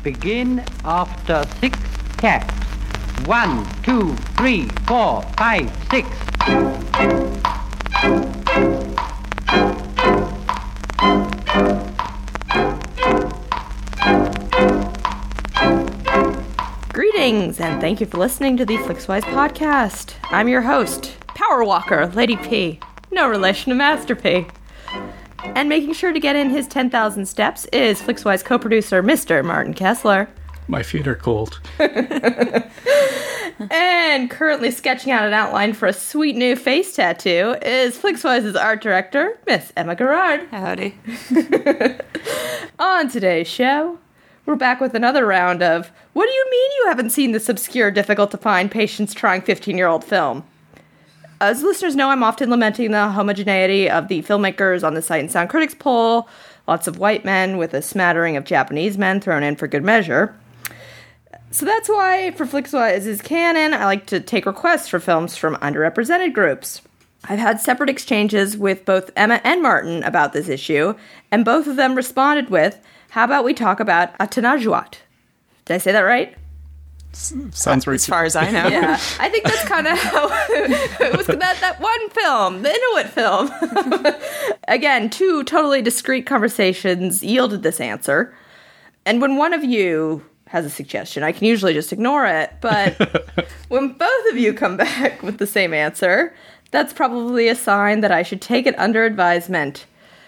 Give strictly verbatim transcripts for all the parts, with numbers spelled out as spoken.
begin after six taps. One, two, three, four, five, six. Greetings, and thank you for listening to the Flixwise podcast. I'm your host, Power Walker, Lady P, no relation to Master P. And making sure to get in his ten thousand steps is Flixwise co-producer, Mister Martin Kessler. My feet are cold. And currently sketching out an outline for a sweet new face tattoo is Flixwise's art director, Miss Emma Gerard. Howdy. On today's show, we're back with another round of, what do you mean you haven't seen this obscure, difficult-to-find, patience-trying fifteen-year-old film? As listeners know, I'm often lamenting the homogeneity of the filmmakers on the Sight and Sound Critics poll, lots of white men with a smattering of Japanese men thrown in for good measure. So that's why, for Flixwise's canon, I like to take requests for films from underrepresented groups. I've had separate exchanges with both Emma and Martin about this issue, and both of them responded with, how about we talk about Atanajuat? Did I say that right? Sounds right. As far as I know. Yeah, I think that's kind of how it was. That, that one film, the Inuit film. Again, two totally discrete conversations yielded this answer. And when one of you has a suggestion, I can usually just ignore it. But when both of you come back with the same answer, that's probably a sign that I should take it under advisement.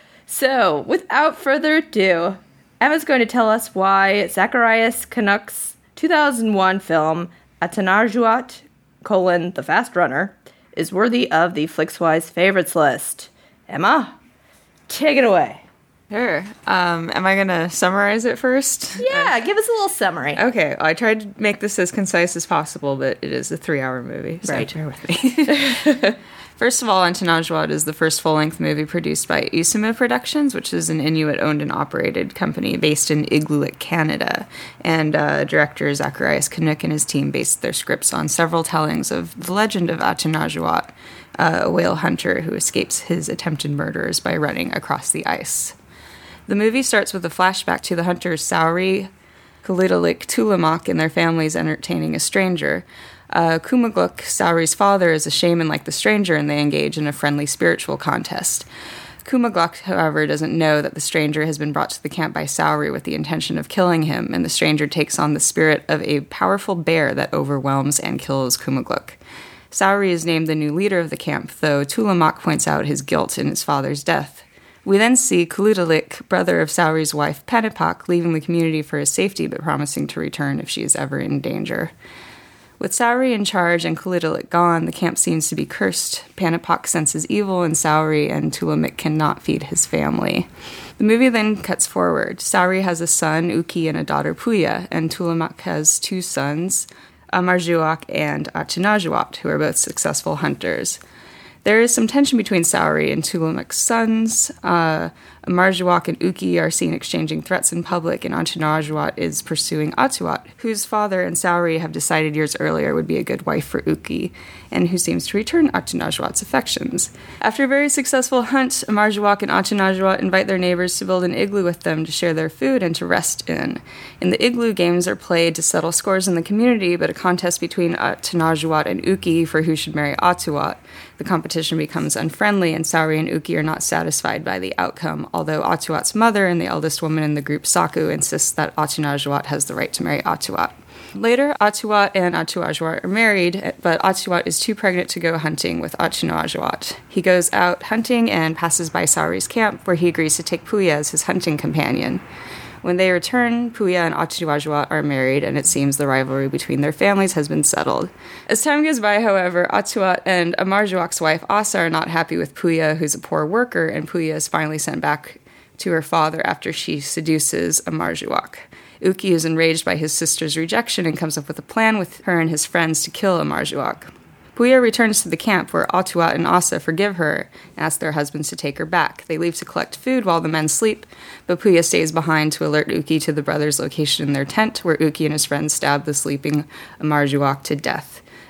So, without further ado, Emma's going to tell us why Zacharias Canuck's two thousand one film, Atanajuat, colon, The Fast Runner, is worthy of the Flixwise favorites list. Emma, take it away. Sure. Um, am I going to summarize it first? Yeah, uh, give us a little summary. Okay, well, I tried to make this as concise as possible, but it is a three-hour movie, so right. bear with me. First of all, Atanajuat is the first full-length movie produced by Isuma Productions, which is an Inuit-owned and operated company based in Igloolik, Canada. And uh, director Zacharias Canuck and his team based their scripts on several tellings of the legend of Atanajuat, uh, a whale hunter who escapes his attempted murderers by running across the ice. The movie starts with a flashback to the hunters Sauri, Kalidalik, Tulamak, and their families entertaining a stranger. Uh, Kumagluk, Sauri's father, is a shaman like the stranger, and they engage in a friendly spiritual contest. Kumagluk, however, doesn't know that the stranger has been brought to the camp by Sauri with the intention of killing him, and the stranger takes on the spirit of a powerful bear that overwhelms and kills Kumagluk. Sauri is named the new leader of the camp, though Tulamak points out his guilt in his father's death. We then see Kalidalik, brother of Sauri's wife Panipak, leaving the community for his safety but promising to return if she is ever in danger. With Sauri in charge and Kalidalik gone, the camp seems to be cursed. Panipak senses evil in Sauri, and Tulamik cannot feed his family. The movie then cuts forward. Sauri has a son, Uki, and a daughter, Puya, and Tulamak has two sons, Amarjuak and Atanajuat, who are both successful hunters. There is some tension between Sauri and Tulamak's sons. Uh, Amarjuak and Uki are seen exchanging threats in public, and Atanajuat is pursuing Atuat, whose father and Sauri have decided years earlier would be a good wife for Uki, and who seems to return Atanajuat's affections. After a very successful hunt, Amarjuak and Atanajuat invite their neighbors to build an igloo with them to share their food and to rest in. In the igloo, games are played to settle scores in the community, but a contest between Atanajuat and Uki for who should marry Atuat. The competition becomes unfriendly, and Sauri and Uki are not satisfied by the outcome, although Atuat's mother and the eldest woman in the group, Saku, insists that Atanajuat has the right to marry Atuat. Later, Atuat and Atanajuat are married, but Atuat is too pregnant to go hunting with Atanajuat. He goes out hunting and passes by Sauri's camp, where he agrees to take Puya as his hunting companion. When they return, Puya and Atanajuat are married, and it seems the rivalry between their families has been settled. As time goes by, however, Atuat and Amarjuak's wife Asa are not happy with Puya, who's a poor worker, and Puya is finally sent back to her father after she seduces Amarjuak. Uki is enraged by his sister's rejection and comes up with a plan with her and his friends to kill Amarjuak. Puya returns to the camp where Atuat and Asa forgive her and ask their husbands to take her back. They leave to collect food while the men sleep, but Puya stays behind to alert Uki to the brothers' location in their tent, where Uki and his friends stab the sleeping Amarjuak to death.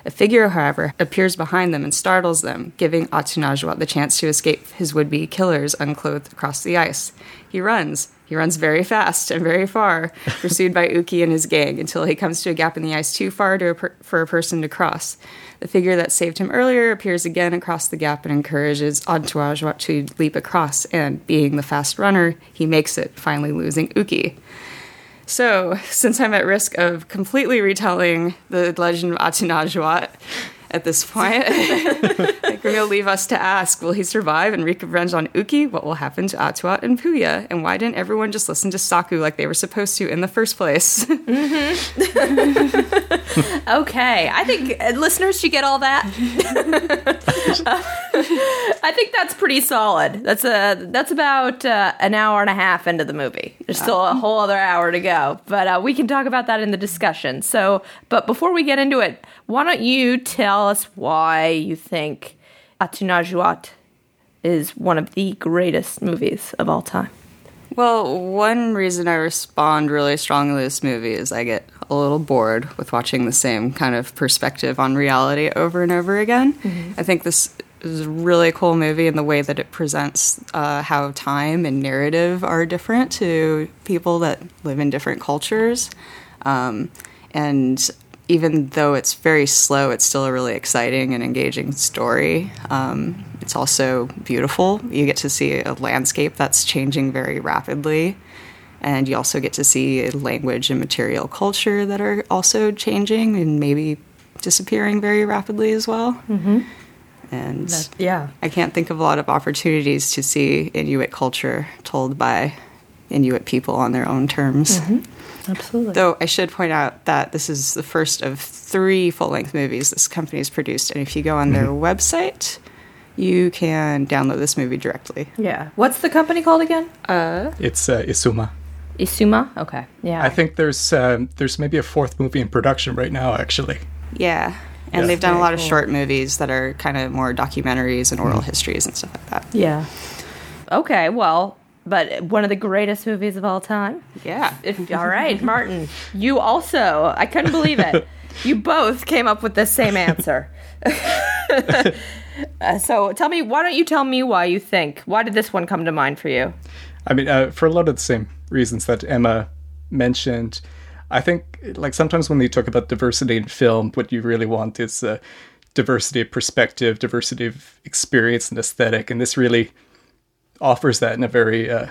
A figure, however, appears behind them and startles them, giving Atunajwat the chance to escape his would-be killers unclothed across the ice. He runs. He runs very fast and very far, pursued by Uki and his gang, until he comes to a gap in the ice too far to a per- for a person to cross. The figure that saved him earlier appears again across the gap and encourages Atunajwat to leap across, and being the fast runner, he makes it, finally losing Uki. So, since I'm at risk of completely retelling the legend of Atunajwat at this point, I think we're going to leave us to ask, will he survive and wreak revenge on Uki? What will happen to Atuat and Puya? And why didn't everyone just listen to Saku like they were supposed to in the first place? Mm-hmm. Okay, I think uh, listeners should get all that. uh, I think that's pretty solid. That's a that's about uh, an hour and a half into the movie. There's still a whole other hour to go, but uh, we can talk about that in the discussion. So, but before we get into it, why don't you tell us why you think Atunajwat is one of the greatest movies of all time? Well, one reason I respond really strongly to this movie is I get a little bored with watching the same kind of perspective on reality over and over again. Mm-hmm. I think this is a really cool movie in the way that it presents uh, how time and narrative are different to people that live in different cultures. Um, and even though it's very slow, it's still a really exciting and engaging story. Um, it's also beautiful. You get to see a landscape that's changing very rapidly. And you also get to see language and material culture that are also changing and maybe disappearing very rapidly as well. Mm-hmm. And that, yeah. I can't think of a lot of opportunities to see Inuit culture told by Inuit people on their own terms. Mm-hmm. Absolutely. Though I should point out that this is the first of three full-length movies this company has produced, and if you go on their mm-hmm. website, you can download this movie directly. Yeah. What's the company called again? Uh, it's uh, Isuma. Isuma? Okay. Yeah. I think there's um, there's maybe a fourth movie in production right now, actually. Yeah. And yeah. they've done Very a lot cool. of short movies that are kind of more documentaries and oral mm-hmm. histories and stuff like that. Yeah. Okay, well, but one of the greatest movies of all time. Yeah. If, all right, Martin, you also, I couldn't believe it. You both came up with the same answer. uh, so tell me, why don't you tell me why you think, why did this one come to mind for you? I mean, uh, for a lot of the same reasons that Emma mentioned. I think, like, sometimes when you talk about diversity in film, what you really want is uh, diversity of perspective, diversity of experience and aesthetic, and this really offers that in a very uh,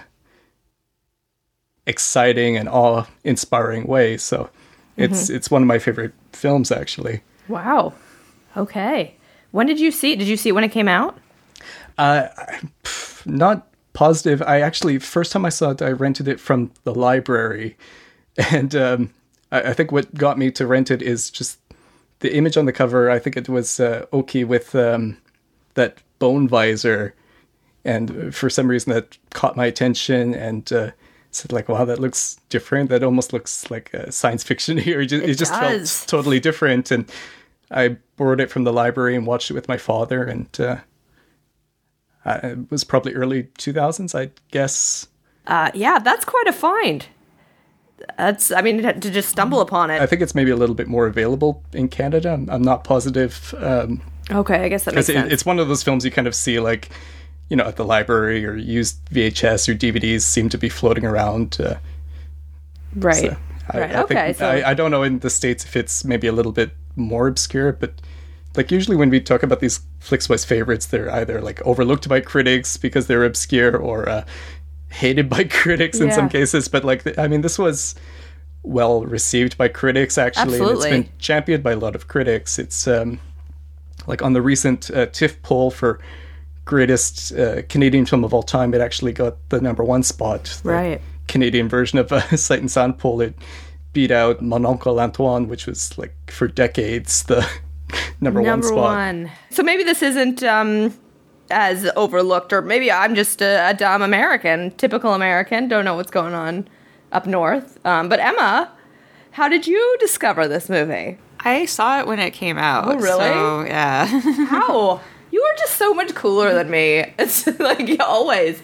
exciting and awe-inspiring way. So it's mm-hmm. it's one of my favorite films, actually. Wow. Okay. When did you see it? Did you see it when it came out? Uh, pff, not positive. I actually, first time I saw it, I rented it from the library. And um, I, I think what got me to rent it is just the image on the cover. I think it was uh, Oki with um, that bone visor. And for some reason that caught my attention and uh, said like, wow, that looks different. That almost looks like a science fiction here. It just, it it just felt totally different. And I borrowed it from the library and watched it with my father. And uh, I, it was probably early two thousands, I guess. Uh, yeah, that's quite a find. That's, I mean, to just stumble upon it. I think it's maybe a little bit more available in Canada. I'm, I'm not positive. Um, okay, I guess that makes it, sense. It's one of those films you kind of see like, you know, at the library or used V H S or D V Ds seem to be floating around. Uh, right. So I, right. I okay. Think, so I, I don't know in the States if it's maybe a little bit more obscure, but like usually when we talk about these FlixBus favorites, they're either like overlooked by critics because they're obscure or uh, hated by critics in yeah. some cases. But like, I mean, this was well received by critics actually. Absolutely. And it's been championed by a lot of critics. It's um, like on the recent uh, TIFF poll for greatest uh, Canadian film of all time, it actually got the number one spot. The right. Canadian version of a Sight and Sound poll, it beat out Mon Oncle Antoine, which was like for decades the number, number one spot. One. So maybe this isn't um, as overlooked, or maybe I'm just a, a dumb American, typical American, don't know what's going on up north. Um, but Emma, how did you discover this movie? I saw it when it came out. Oh, really? So, yeah. How? You are just so much cooler than me. It's like always.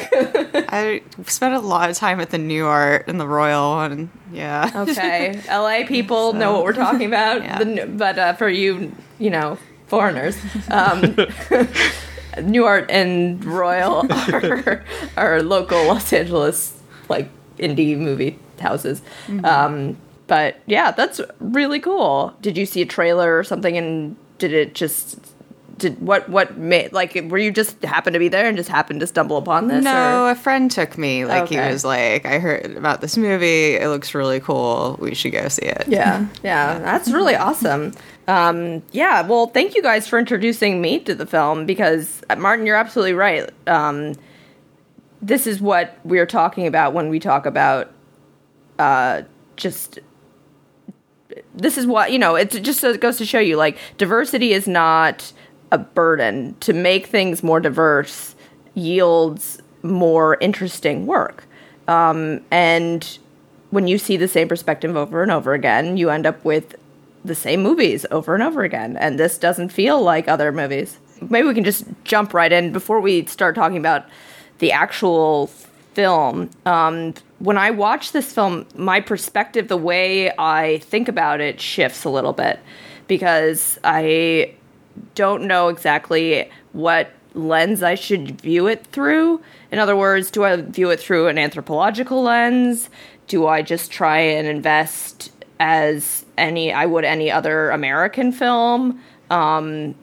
I spent a lot of time at the New Art and the Royal, and yeah. Okay, L A people so, know what we're talking about, yeah. the, but uh, for you, you know, foreigners, um, New Art and Royal are, are local Los Angeles, like, indie movie houses. Mm-hmm. Um, but yeah, that's really cool. Did you see a trailer or something, and did it just... Did what what made like were you just happened to be there and just happened to stumble upon this? No, or? a friend took me. Like Okay. he was like, I heard about this movie. It looks really cool. We should go see it. Yeah, yeah, that's really awesome. Um, yeah, well, thank you guys for introducing me to the film because uh, Martin, you're absolutely right. Um, this is what we're talking about when we talk about uh, just. This is what you know. It just goes to show you, like, diversity is not a burden. To make things more diverse yields more interesting work. Um, and when you see the same perspective over and over again, you end up with the same movies over and over again. And this doesn't feel like other movies. Maybe we can just jump right in before we start talking about the actual film. Um, when I watch this film, my perspective, the way I think about it shifts a little bit because I don't know exactly what lens I should view it through. In other words, do I view it through an anthropological lens? Do I just try and invest as any I would any other American film? Um,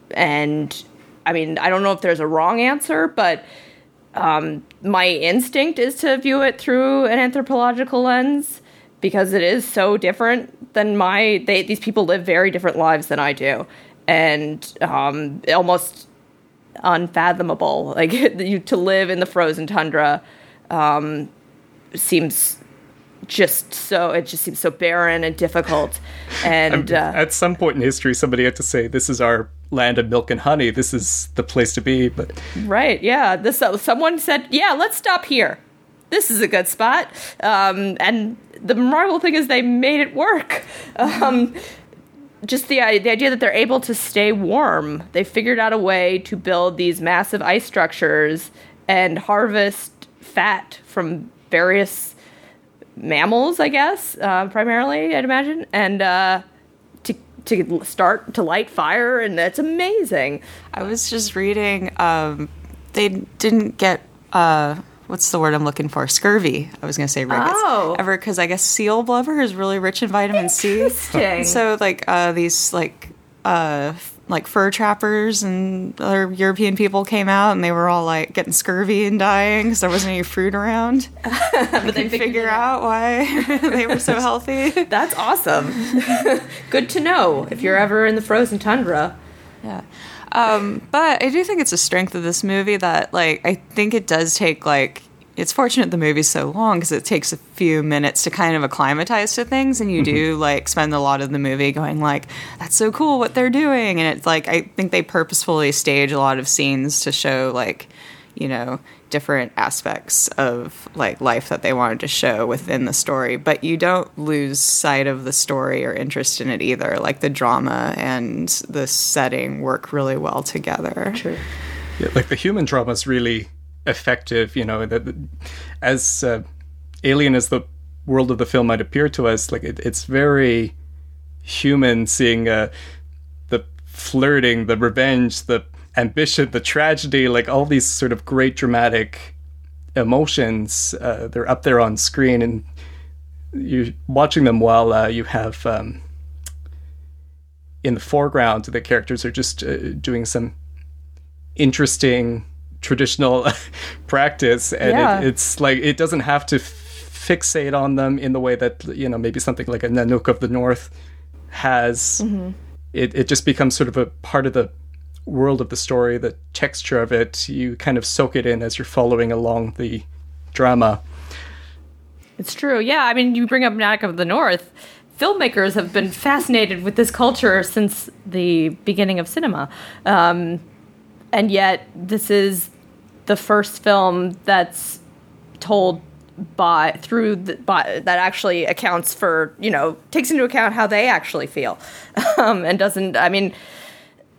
and I mean, I don't know if there's a wrong answer, but um, my instinct is to view it through an anthropological lens because it is so different than my. They, these people live very different lives than I do. And um, almost unfathomable. Like, you, to live in the frozen tundra um, seems just so, it just seems so barren and difficult. And uh, at some point in history, somebody had to say, this is our land of milk and honey. This is the place to be. But right, yeah. This uh, someone said, yeah, let's stop here. This is a good spot. Um, and the remarkable thing is they made it work. Um Just the, the idea that they're able to stay warm. They figured out a way to build these massive ice structures and harvest fat from various mammals, I guess, uh, primarily, I'd imagine, and uh, to to start to light fire, and that's amazing. I was just reading, um, they didn't get... Uh, What's the word I'm looking for? Scurvy. I was going to say rickets. Oh. Ever, because I guess seal blubber is really rich in vitamin C. Interesting. So, like, uh, these, like, uh, like fur trappers and other European people came out and they were all, like, getting scurvy and dying because there wasn't any fruit around. But they figure out why they were so healthy. That's awesome. Good to know if you're ever in the frozen tundra. Yeah. Um, but I do think it's a strength of this movie that, like, I think it does take, like, it's fortunate the movie's so long because it takes a few minutes to kind of acclimatize to things, and you mm-hmm. do, like, spend a lot of the movie going, like, that's so cool what they're doing, and it's, like, I think they purposefully stage a lot of scenes to show, like, you know, different aspects of, like, life that they wanted to show within the story, but you don't lose sight of the story or interest in it either. Like, the drama and the setting work really well together. True. Yeah, like, the human drama is really effective, you know, that as uh, alien as the world of the film might appear to us, like, it, it's very human, seeing uh, the flirting, the revenge, the ambition, the tragedy, like all these sort of great dramatic emotions, uh, they're up there on screen, and you're watching them while uh, you have um, in the foreground the characters are just uh, doing some interesting traditional practice, and yeah. it, it's like it doesn't have to f- fixate on them in the way that, you know, maybe something like a Nanook of the North has. Mm-hmm. It it just becomes sort of a part of the world of the story, the texture of it. You kind of soak it in as you're following along the drama. It's true. Yeah, I mean, you bring up Nanook of the North. Filmmakers have been fascinated with this culture since the beginning of cinema. Um, and yet, this is the first film that's told by through the, by, that actually accounts for, you know, takes into account how they actually feel, um, and doesn't. I mean,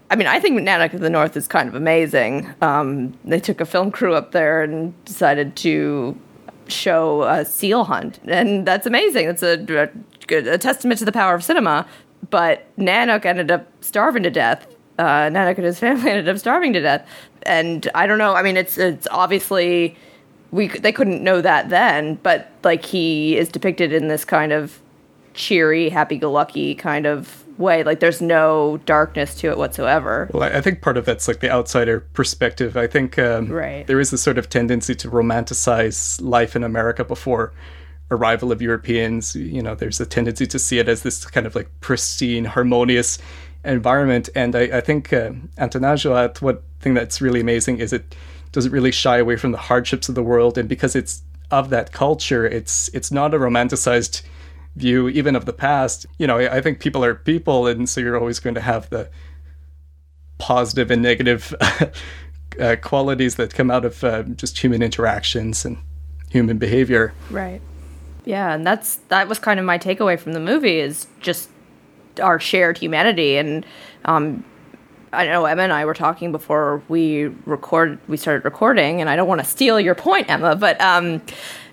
I mean, I think Nanook of the North is kind of amazing. Um, they took a film crew up there and decided to show a seal hunt, and that's amazing. It's a, a, a testament to the power of cinema. But Nanook ended up starving to death. Uh, Nanook and his family ended up starving to death, and I don't know. I mean, it's it's obviously we they couldn't know that then, but like he is depicted in this kind of cheery, happy-go-lucky kind of way. Like there's no darkness to it whatsoever. Well, I think part of that's like the outsider perspective. I think um, right. there is this sort of tendency to romanticize life in America before arrival of Europeans. You know, there's a tendency to see it as this kind of like pristine, harmonious environment. And I, I think uh, Antonajoat, one thing that's really amazing is it doesn't really shy away from the hardships of the world. And because it's of that culture, it's it's not a romanticized view even of the past. You know, I think people are people, and so you're always going to have the positive and negative uh, qualities that come out of uh, just human interactions and human behavior. Right. Yeah, and that's that was kind of my takeaway from the movie, is just our shared humanity. And um, I know Emma and I were talking before we record we started recording, and I don't want to steal your point, Emma, but um,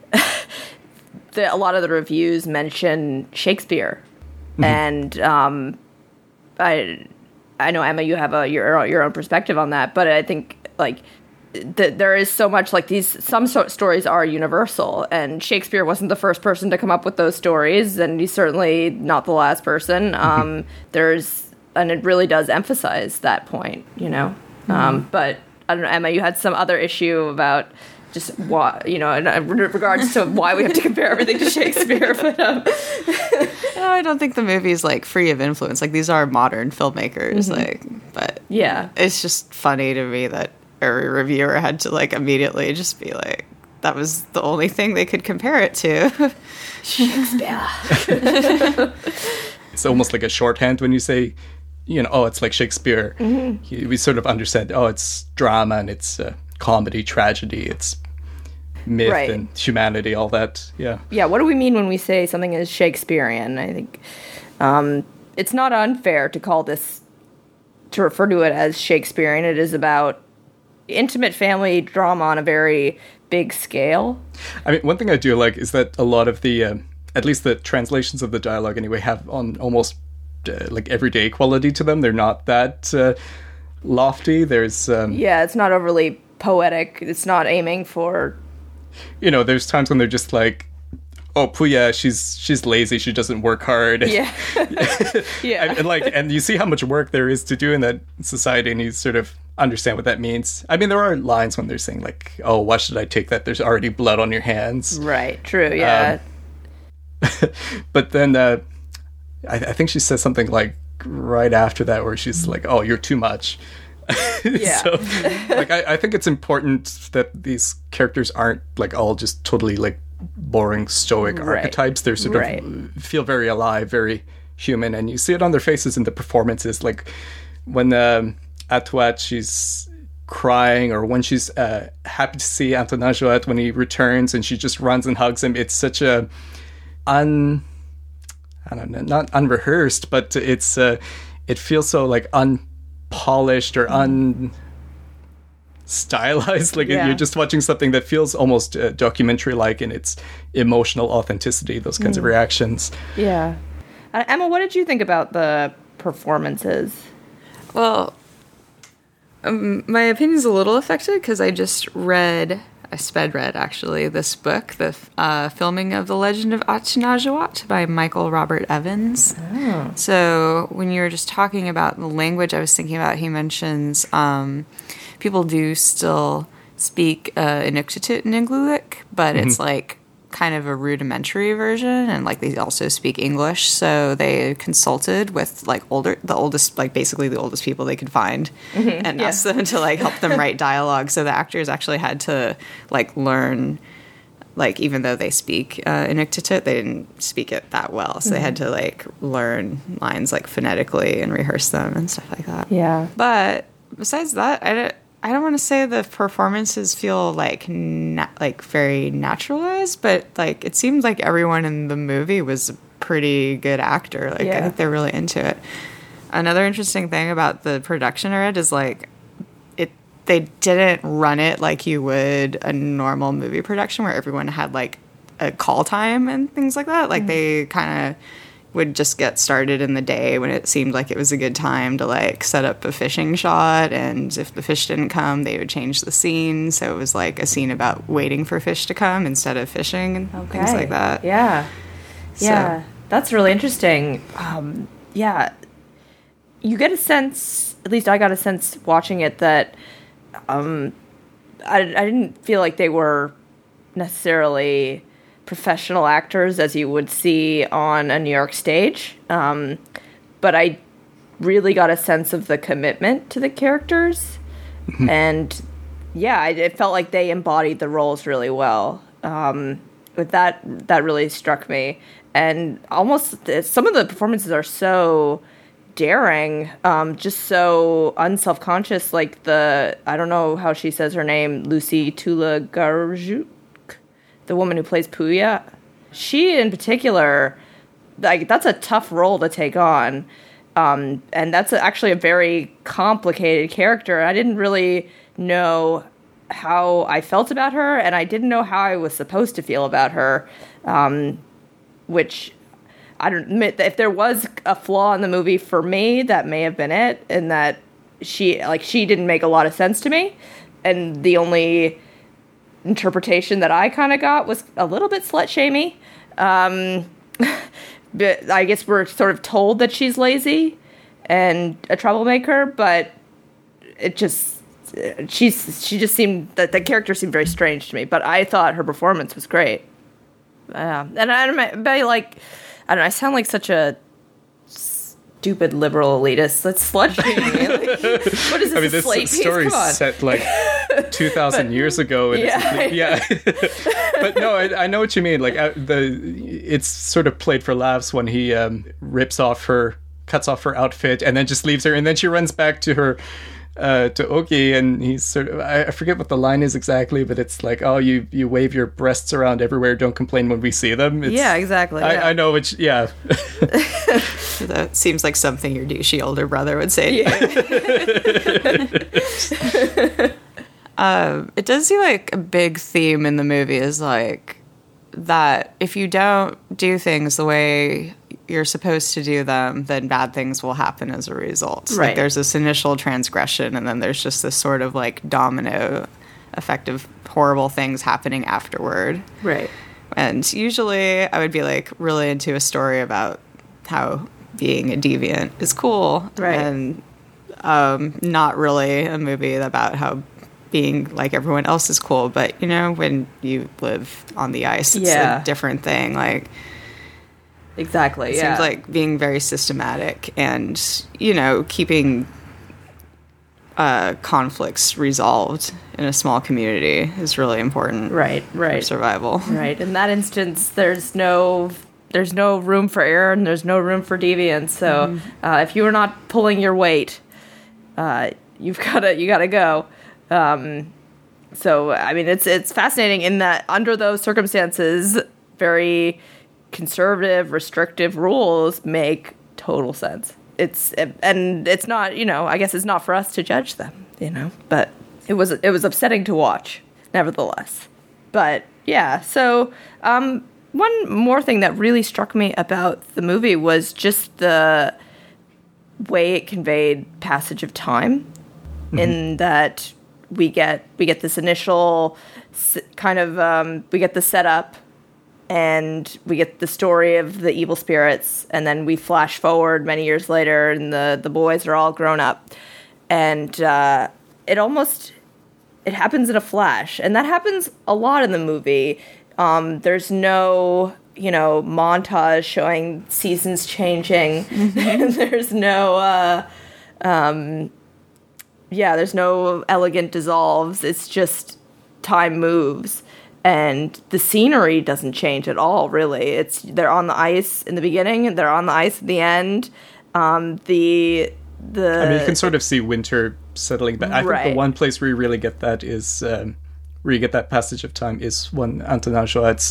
the, a lot of the reviews mention Shakespeare, mm-hmm. and um, I I know, Emma, you have a your your own perspective on that, but I think like. That there is so much like these, some so- stories are universal, and Shakespeare wasn't the first person to come up with those stories, and he's certainly not the last person. Um, there's, and it really does emphasize that point, you know. Mm-hmm. Um, but I don't know, Emma, you had some other issue about just why, you know, in regards to why we have to compare everything to Shakespeare. But um. no, I don't think the movie's like free of influence. Like these are modern filmmakers, mm-hmm. like, but yeah, it's just funny to me that every reviewer had to like immediately just be like, that was the only thing they could compare it to. Shakespeare. It's almost like a shorthand when you say, you know, oh, it's like Shakespeare. Mm-hmm. We sort of understand, oh, it's drama and it's uh, comedy, tragedy, it's myth right. and humanity, all that. Yeah. Yeah. What do we mean when we say something is Shakespearean? I think um, it's not unfair to call this, to refer to it as Shakespearean. It is about intimate family drama on a very big scale. I mean, one thing I do like is that a lot of the, uh, at least the translations of the dialogue anyway, have on almost uh, like everyday quality to them. They're not that uh, lofty. There's um, yeah, it's not overly poetic. It's not aiming for. You know, there's times when they're just like, oh, Puya, she's she's lazy. She doesn't work hard. Yeah, yeah. and, and like, and you see how much work there is to do in that society, and you sort of understand what that means. I mean, there are lines when they're saying like, "Oh, why should I take that? There's already blood on your hands." Right. True. Yeah. Um, but then uh, I, I think she says something like right after that, where she's like, "Oh, you're too much." Yeah. So, like, I, I think it's important that these characters aren't like all just totally like boring stoic right. archetypes. They're sort right. of feel very alive, very human, and you see it on their faces in the performances. Like when um, Atuat, she's crying, or when she's uh, happy to see Antonajoat when he returns, and she just runs and hugs him. It's such a un, I don't know, not unrehearsed, but it's uh, it feels so like unpolished or un. stylized, like yeah. you're just watching something that feels almost uh, documentary-like in its emotional authenticity, those kinds mm. of reactions. Yeah. Uh, Emma, what did you think about the performances? Well, um, my opinion's a little affected because I just read, I sped read actually, this book, the uh, filming of The Legend of Antonajoat by Michael Robert Evans. Oh. So when you were just talking about the language I was thinking about, he mentions um, people do still speak uh, Inuktitut and Igloolik, but mm-hmm. it's like kind of a rudimentary version, and like they also speak English, so they consulted with like older the oldest like basically the oldest people they could find mm-hmm. and yeah. asked them to like help them write dialogue. So the actors actually had to like learn, like even though they speak uh, Inuktitut, they didn't speak it that well, so mm-hmm. they had to like learn lines like phonetically and rehearse them and stuff like that. Yeah. But besides that, I don't I don't want to say the performances feel like na- like very naturalized, but like it seemed like everyone in the movie was a pretty good actor. Like yeah. I think they're really into it. Another interesting thing about the production of it is like it they didn't run it like you would a normal movie production where everyone had like a call time and things like that. Like mm-hmm. they kind of would just get started in the day when it seemed like it was a good time to like set up a fishing shot, and if the fish didn't come, they would change the scene. So it was like a scene about waiting for fish to come instead of fishing and okay. things like that. Yeah. So. Yeah. That's really interesting. Um, yeah. You get a sense, at least I got a sense watching it, that um, I, I didn't feel like they were necessarily professional actors as you would see on a New York stage. Um, but I really got a sense of the commitment to the characters. Mm-hmm. And yeah, it, it felt like they embodied the roles really well. Um, but that, that really struck me. And almost some of the performances are so daring, um, just so unselfconscious. Like the, I don't know how she says her name, Lucy Tula-Garjuk, the woman who plays Puya. She in particular, like that's a tough role to take on. Um, and that's a, actually a very complicated character. I didn't really know how I felt about her, and I didn't know how I was supposed to feel about her. Um, which I don't admit that if there was a flaw in the movie for me, that may have been it, in that she like she didn't make a lot of sense to me, and the only interpretation that I kind of got was a little bit slut-shamey. Um, but I guess we're sort of told that she's lazy and a troublemaker, but it just she's she just seemed that the character seemed very strange to me. But I thought her performance was great. Um, and I don't know, like, I don't know, I sound like such a stupid liberal elitist. That's slut shaming. Like, what is this? I mean, this slate story's set like two thousand years ago. And yeah, it's, yeah. But no, I, I know what you mean. Like, uh, the it's sort of played for laughs when he um, rips off her, cuts off her outfit, and then just leaves her, and then she runs back to her. Uh, to Oki, and he's sort of, I, I forget what the line is exactly, but it's like, oh, you, you wave your breasts around everywhere, don't complain when we see them. It's, yeah, exactly. I, yeah. I know, which, yeah. That seems like something your douchey older brother would say. Yeah. uh, it does seem like a big theme in the movie is like that if you don't do things the way you're supposed to do them, then bad things will happen as a result. Right. Like there's this initial transgression, and then there's just this sort of like domino effect of horrible things happening afterward. Right. And usually I would be like really into a story about how being a deviant is cool. Right. And um, not really a movie about how being like everyone else is cool. But, you know, when you live on the ice, it's yeah. a different thing. Like, exactly. It yeah. seems like being very systematic and, you know, keeping uh, conflicts resolved in a small community is really important. Right, right. For survival. Right. In that instance, there's no there's no room for error and there's no room for deviance. So mm-hmm. uh, if you're not pulling your weight, uh, you've gotta you gotta go. Um, so I mean, it's it's fascinating in that under those circumstances, very conservative, restrictive rules make total sense. It's and it's not, you know, I guess it's not for us to judge them, you know, but it was it was upsetting to watch, nevertheless. But yeah, so um, one more thing that really struck me about the movie was just the way it conveyed passage of time, mm-hmm. in that we get we get this initial kind of um, we get the setup. And we get the story of the evil spirits, and then we flash forward many years later, and the, the boys are all grown up. And uh, it almost, it happens in a flash. And that happens a lot in the movie. Um, there's no, you know, montage showing seasons changing. Mm-hmm. There's no, uh, um, yeah, there's no elegant dissolves. It's just time moves. And the scenery doesn't change at all, really. It's they're on the ice in the beginning, and they're on the ice at the end. Um, the the I mean, you can sort of see winter settling back. I right. think the one place where you really get that is um, where you get that passage of time is when Anton Anjoat's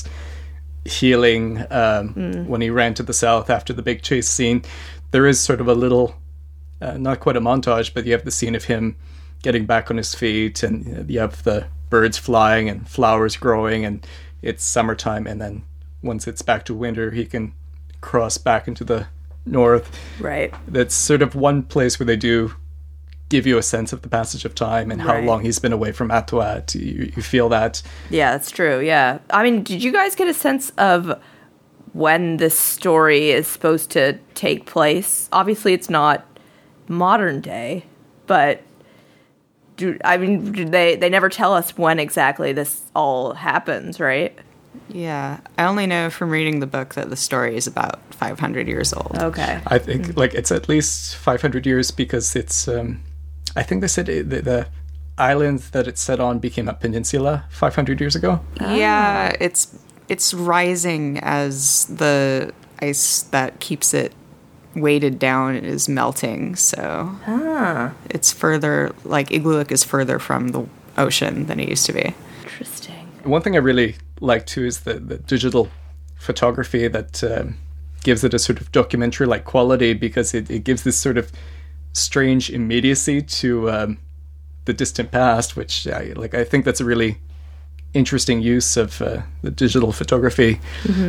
healing um, mm. when he ran to the south after the big chase scene. There is sort of a little uh, not quite a montage, but you have the scene of him getting back on his feet, and you have the birds flying and flowers growing, and it's summertime, and then once it's back to winter, he can cross back into the north. Right. That's sort of one place where they do give you a sense of the passage of time and how Right. long he's been away from Atuat. You, you feel that. Yeah, that's true. Yeah. I mean, did you guys get a sense of when this story is supposed to take place? Obviously, it's not modern day, but do I mean, do they they never tell us when exactly this all happens, right? Yeah, I only know from reading the book that the story is about five hundred years old. Okay. I think like it's at least five hundred years because it's, um, I think they said it, the, the island that it's set on became a peninsula five hundred years ago. Yeah, it's it's rising as the ice that keeps it weighted down is melting. So Ah, it's further, like Igloolik is further from the ocean than it used to be. interesting. One thing I really like too is the, the digital photography that um, gives it a sort of documentary-like quality, because it, it gives this sort of strange immediacy to um, the distant past, which I, like I think that's a really interesting use of uh, the digital photography.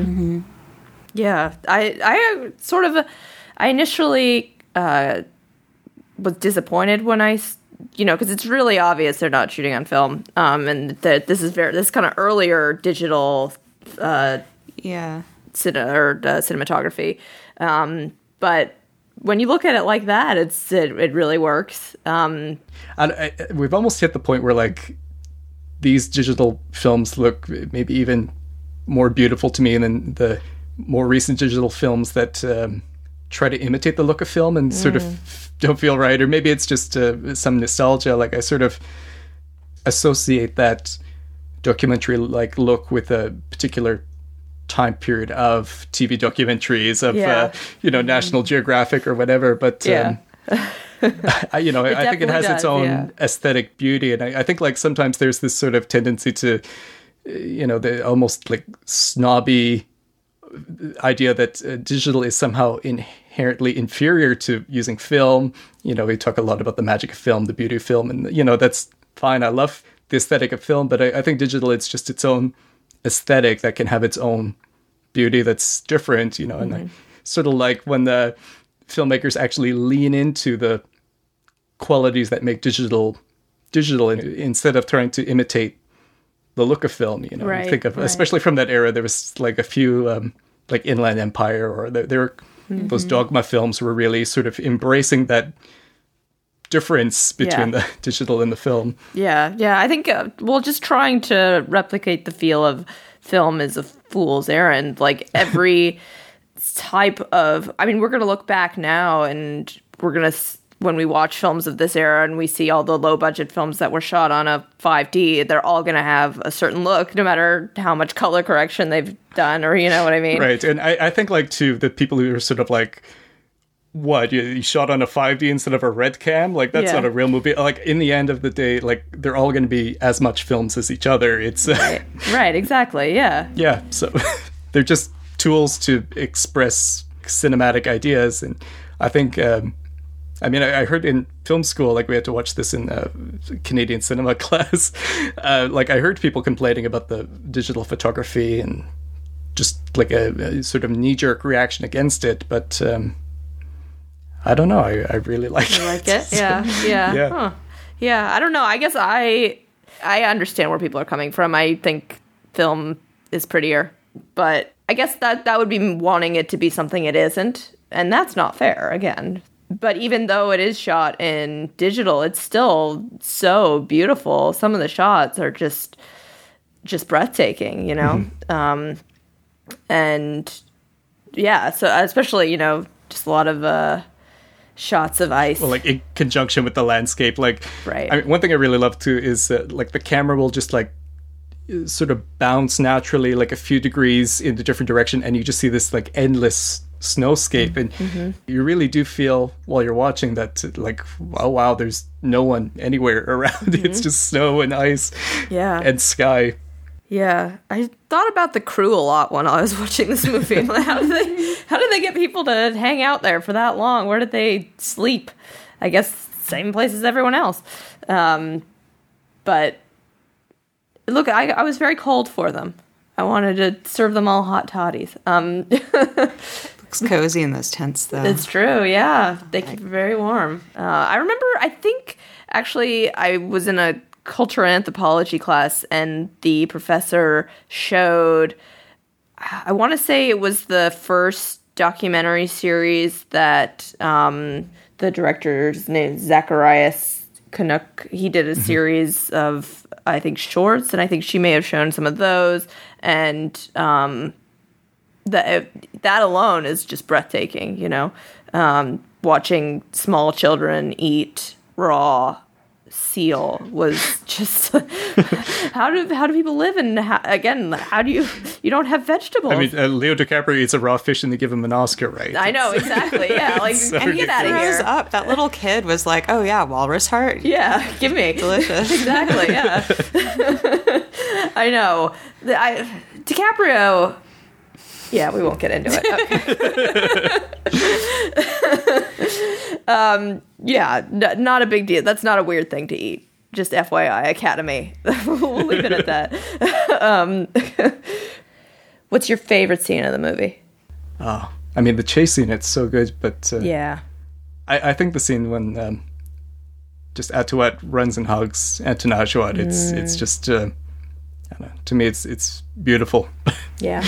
Yeah, I I sort of I initially uh, was disappointed when I s- you know, because it's really obvious they're not shooting on film, um, and that this is very this kind of earlier digital uh, Yeah. cine- or uh, cinematography, um, but when you look at it like that, it's it, it really works. Um, And I, we've almost hit the point where like these digital films look maybe even more beautiful to me than the more recent digital films that um, try to imitate the look of film and sort of don't feel right. Or maybe it's just uh, some nostalgia. Like I sort of associate that documentary like look with a particular time period of T V documentaries of Yeah. uh, you know, National Geographic or whatever. But Yeah. um, I, you know, I think it definitely has its does, own yeah. aesthetic beauty, and I, I think like sometimes there's this sort of tendency to, uh, you know, the almost like snobby idea that uh, digital is somehow inherently inferior to using film. You know, we talk a lot about the magic of film, the beauty of film, and you know that's fine. I love the aesthetic of film, but I, I think digital, it's just its own aesthetic that can have its own beauty that's different. You know, and I sort of like when the filmmakers actually lean into the qualities that make digital digital in, instead of trying to imitate the look of film. You know, you Right, think of right. especially from that era, there was like a few um, like Inland Empire, or there, there were those Dogma films were really sort of embracing that difference between Yeah. the digital and the film. Yeah, yeah. I think, uh, well, just trying to replicate the feel of film is a fool's errand. Like every type of, I mean, we're going to look back now and we're going to, when we watch films of this era and we see all the low budget films that were shot on a five D, they're all going to have a certain look, no matter how much color correction they've done, or you know what I mean? Right. And I, I think like too, the people who are sort of like, what, you, you shot on a five D instead of a red cam? Like that's Yeah. not a real movie. Like in the end of the day, like they're all going to be as much films as each other. It's uh, Right, exactly. Yeah. yeah. So they're just tools to express cinematic ideas. And I think, um, I mean, I, I heard in film school, like we had to watch this in uh, Canadian cinema class. Uh, like I heard people complaining about the digital photography and just like a, a sort of knee-jerk reaction against it. But um, I don't know. I, I really like You it. like it? Yeah, yeah. Yeah. Huh. Yeah, I don't know. I guess I I understand where people are coming from. I think film is prettier, but I guess that that would be wanting it to be something it isn't, and that's not fair again. But even though it is shot in digital, it's still so beautiful. Some of the shots are just just breathtaking, you know? Um and yeah, so especially, you know, just a lot of uh shots of ice. Well, like in conjunction with the landscape. Like, Right. I mean, one thing I really love too is uh, like the camera will just like sort of bounce naturally like a few degrees in a different direction, and you just see this like endless snowscape, and Mm-hmm. you really do feel while you're watching that like, oh wow, there's no one anywhere around. It's just snow and ice Mm-hmm. Yeah. and sky. Yeah, I thought about the crew a lot when I was watching this movie. Like, how did they, how did they get people to hang out there for that long? Where did they sleep? I guess same place as everyone else. Um, but look, I, I was very cold for them. I wanted to serve them all hot toddies. Um, Looks cozy in those tents, though. It's true, yeah. They keep it very warm. Uh, I remember, I think, actually, I was in a cultural anthropology class, and the professor showed, I want to say it was the first documentary series that um, the director's name, Zacharias Canuck, he did a mm-hmm. series of, I think, shorts, and I think she may have shown some of those, and um, that that alone is just breathtaking, you know, um, watching small children eat raw seal was just how do how do people live, and how, again, how do you you don't have vegetables? I mean, uh, Leo DiCaprio eats a raw fish and they give him an Oscar, right? I know, exactly. Yeah, like so and get out of here. Up. That little kid was like, "Oh yeah, walrus heart. Yeah, give me delicious." Exactly. Yeah. I know. The, I DiCaprio. Yeah, we won't get into it. Okay. um, yeah, n- not a big deal. That's not a weird thing to eat. Just F Y I, Academy. We'll leave it at that. um, what's your favorite scene of the movie? Oh, I mean, the chase scene, it's so good, but uh, yeah, I, I think the scene when um, just Atuat runs and hugs Anton Ajuat, it's mm. it's just, uh, I don't know, to me, it's it's beautiful. Yeah.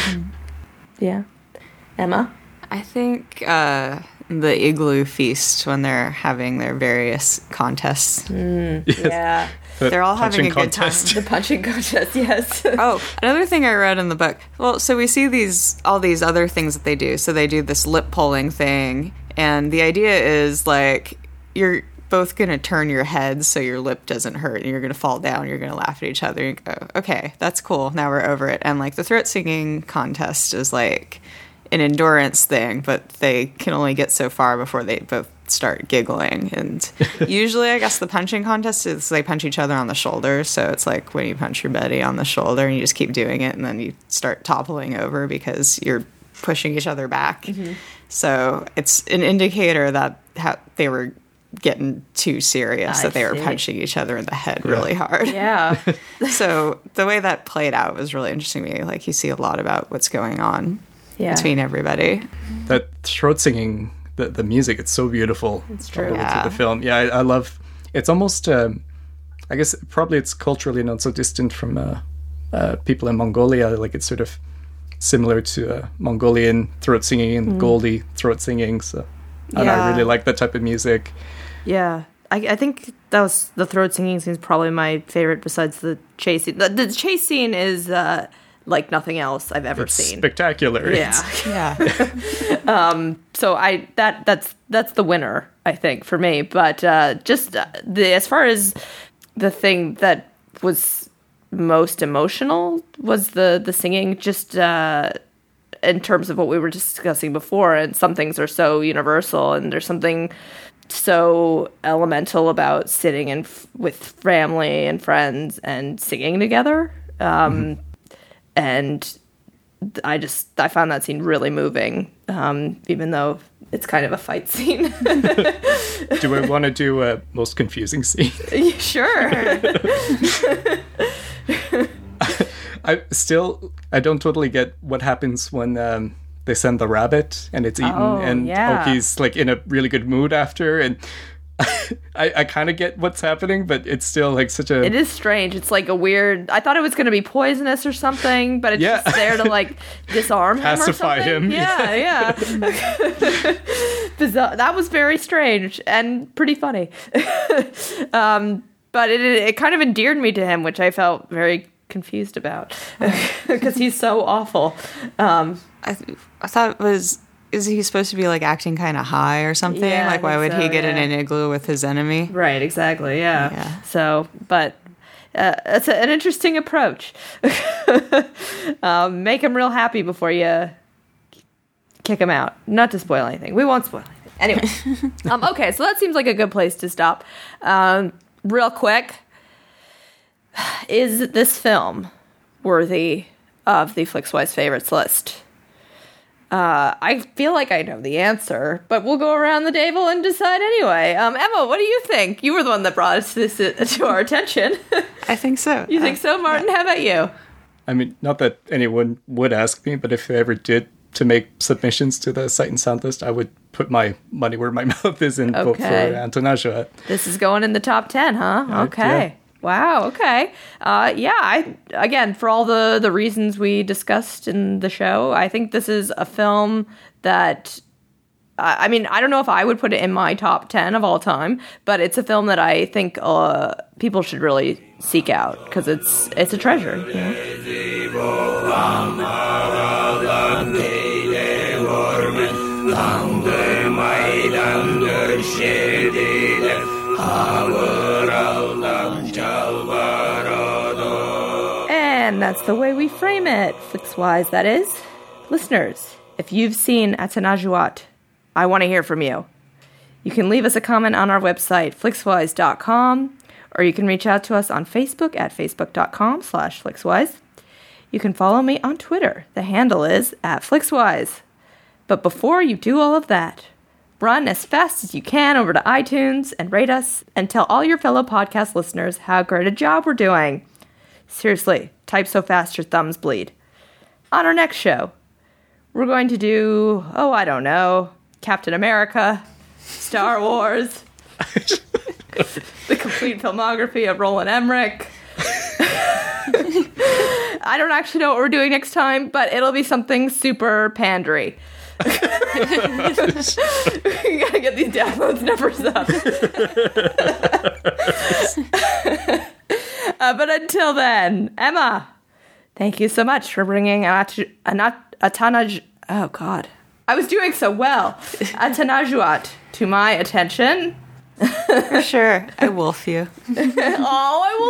Yeah. Emma? I think uh, the igloo feast when they're having their various contests. Mm, yes. Yeah. The they're all having a contest. good time. The punching contest, yes. Oh, another thing I read in the book. Well, so we see these all these other things that they do. So they do this lip pulling thing, and the idea is like you're both going to turn your heads so your lip doesn't hurt, and you're going to fall down, you're going to laugh at each other and go, okay, that's cool, now we're over it. And like the throat singing contest is like an endurance thing, but they can only get so far before they both start giggling. And usually I guess the punching contest is they punch each other on the shoulder, so it's like when you punch your buddy on the shoulder and you just keep doing it, and then you start toppling over because you're pushing each other back. Mm-hmm. So it's an indicator that how they were getting too serious, I that they were see. punching each other in the head really hard. Yeah. So the way that played out was really interesting to me. Like you see a lot about what's going on yeah. between everybody. That throat singing, the the music, it's so beautiful. It's true. Yeah. To the film. Yeah, I, I love. It's almost. Um, I guess probably it's culturally not so distant from uh, uh, people in Mongolia. Like it's sort of similar to uh, Mongolian throat singing and Mm. Goldie throat singing. So and Yeah. I really like that type of music. Yeah. I, I think that was the throat singing scene is probably my favorite besides the chase scene. The, the chase scene is uh, like nothing else I've ever It's seen. spectacular. Yeah. It's- Yeah. um, so I that that's that's the winner, I think, for me. But uh, just uh, the as far as the thing that was most emotional was the the singing. Just uh, in terms of what we were discussing before, and some things are so universal, and there's something so elemental about sitting in f- with family and friends and singing together. Um, mm-hmm. And I just I found that scene really moving, um, even though it's kind of a fight scene. do we want to do a most confusing scene? Sure. I still I don't totally get what happens when um, they send the rabbit and it's eaten, Oh, and yeah. Oki's like in a really good mood after, and I, I kind of get what's happening, but it's still like such a It is strange. It's like a weird. I thought it was going to be poisonous or something, but it's Yeah. just there to like disarm him Pacify or something. him. Yeah, yeah. Bizarre. That was very strange and pretty funny. um, but it it kind of endeared me to him, which I felt very confused about because he's so awful. Um, I, th- I thought it was, is he supposed to be like acting kind of high or something? Yeah, I like why would think he so, get in yeah. an igloo with his enemy? Right, exactly, yeah. Yeah. So, but uh, it's a, an interesting approach. um, make him real happy before you kick him out. Not to spoil anything. We won't spoil anything. Anyway. um, okay, so that seems like a good place to stop. Um, real quick, is this film worthy of the Flixwise favorites list? Uh, I feel like I know the answer, but we'll go around the table and decide anyway. Um, Emma, what do you think? You were the one that brought us this uh, to our attention. I think so. You think so, Martin? Yeah. How about you? I mean, not that anyone would ask me, but if they ever did to make submissions to the Sight and Sound list, I would put my money where my mouth is and vote for Okay. Antonajoat. This is going in the top ten, huh? Uh, Okay. yeah. Wow, okay. Uh, yeah, I again, for all the, the reasons we discussed in the show, I think this is a film that, uh, I mean, I don't know if I would put it in my top ten of all time, but it's a film that I think uh, people should really seek out, because it's, it's a treasure. You know? And that's the way we frame it, Flixwise, that is. Listeners, if you've seen Atanajuat, I want to hear from you. You can leave us a comment on our website, flixwise dot com, or you can reach out to us on Facebook at facebook.com slash flixwise. You can follow me on Twitter. The handle is at flixwise. But before you do all of that, run as fast as you can over to iTunes and rate us and tell all your fellow podcast listeners how great a job we're doing. Seriously, type so fast your thumbs bleed. On our next show, we're going to do, oh, I don't know, Captain America, Star Wars, the complete filmography of Roland Emmerich. I don't actually know what we're doing next time, but it'll be something super pandery. We gotta get these downloads numbers up. uh, but until then, Emma, thank you so much for bringing Anat- Anat- Atanaj. Oh God, I was doing so well. Atanajuat to my attention. For sure. I wolf you. Oh, I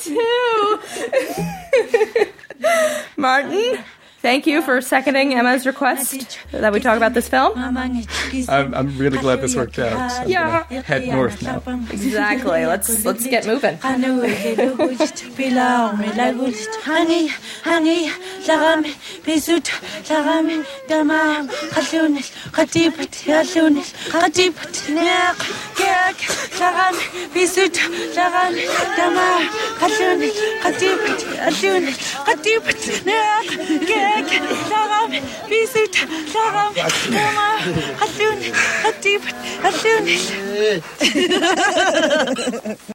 wolf you too. Martin, thank you for seconding Emma's request that we talk about this film. I'm, I'm really glad this worked out. So I'm Yeah. gonna head north now. Exactly. Let's let's get moving. Bisut,